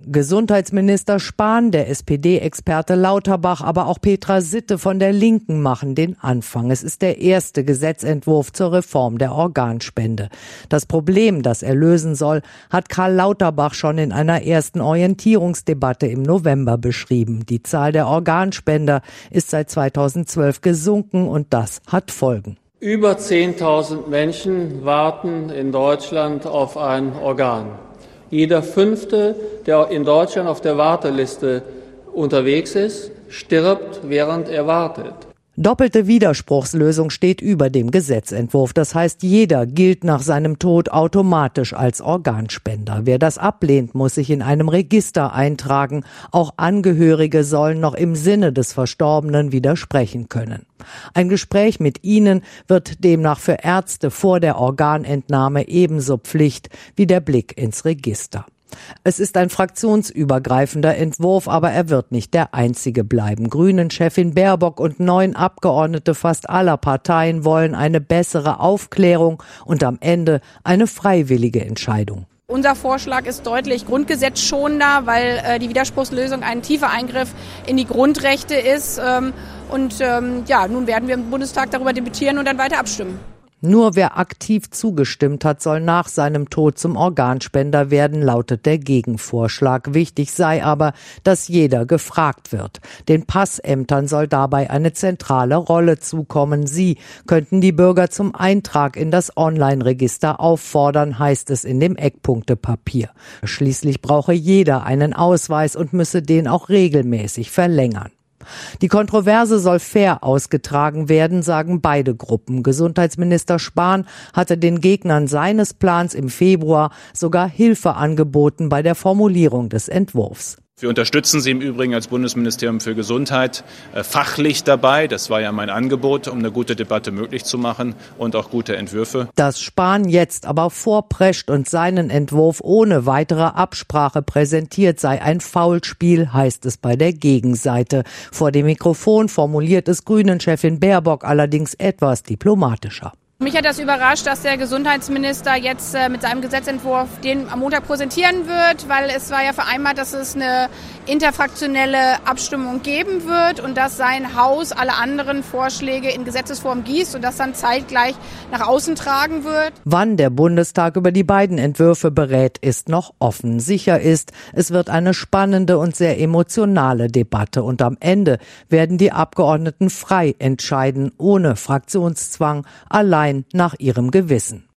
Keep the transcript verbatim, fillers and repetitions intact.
Gesundheitsminister Spahn, der S P D-Experte Lauterbach, aber auch Petra Sitte von der Linken machen den Anfang. Es ist der erste Gesetzentwurf zur Reform der Organspende. Das Problem, das er lösen soll, hat Karl Lauterbach schon in einer ersten Orientierungsdebatte im November beschrieben. Die Zahl der Organspender ist seit zweitausendzwölf gesunken und das hat Folgen. Über zehntausend Menschen warten in Deutschland auf ein Organ. Jeder Fünfte, der in Deutschland auf der Warteliste unterwegs ist, stirbt, während er wartet. Doppelte Widerspruchslösung steht über dem Gesetzentwurf. Das heißt, jeder gilt nach seinem Tod automatisch als Organspender. Wer das ablehnt, muss sich in einem Register eintragen. Auch Angehörige sollen noch im Sinne des Verstorbenen widersprechen können. Ein Gespräch mit ihnen wird demnach für Ärzte vor der Organentnahme ebenso Pflicht wie der Blick ins Register. Es ist ein fraktionsübergreifender Entwurf, aber er wird nicht der einzige bleiben. Grünen-Chefin Baerbock und neun Abgeordnete fast aller Parteien wollen eine bessere Aufklärung und am Ende eine freiwillige Entscheidung. Unser Vorschlag ist deutlich grundgesetzschonender, weil äh, die Widerspruchslösung ein tiefer Eingriff in die Grundrechte ist. Ähm, und ähm, ja, nun werden wir im Bundestag darüber debattieren und dann weiter abstimmen. Nur wer aktiv zugestimmt hat, soll nach seinem Tod zum Organspender werden, lautet der Gegenvorschlag. Wichtig sei aber, dass jeder gefragt wird. Den Passämtern soll dabei eine zentrale Rolle zukommen. Sie könnten die Bürger zum Eintrag in das Online-Register auffordern, heißt es in dem Eckpunktepapier. Schließlich brauche jeder einen Ausweis und müsse den auch regelmäßig verlängern. Die Kontroverse soll fair ausgetragen werden, sagen beide Gruppen. Gesundheitsminister Spahn hatte den Gegnern seines Plans im Februar sogar Hilfe angeboten bei der Formulierung des Entwurfs. Wir unterstützen Sie im Übrigen als Bundesministerium für Gesundheit äh, fachlich dabei. Das war ja mein Angebot, um eine gute Debatte möglich zu machen und auch gute Entwürfe. Dass Spahn jetzt aber vorprescht und seinen Entwurf ohne weitere Absprache präsentiert, sei ein Faulspiel, heißt es bei der Gegenseite. Vor dem Mikrofon formuliert es Grünen-Chefin Baerbock allerdings etwas diplomatischer. Mich hat das überrascht, dass der Gesundheitsminister jetzt äh, mit seinem Gesetzentwurf den am Montag präsentieren wird, weil es war ja vereinbart, dass es eine interfraktionelle Abstimmung geben wird und dass sein Haus alle anderen Vorschläge in Gesetzesform gießt und das dann zeitgleich nach außen tragen wird. Wann der Bundestag über die beiden Entwürfe berät, ist noch offen. Sicher ist, es wird eine spannende und sehr emotionale Debatte und am Ende werden die Abgeordneten frei entscheiden, ohne Fraktionszwang, allein nach ihrem Gewissen.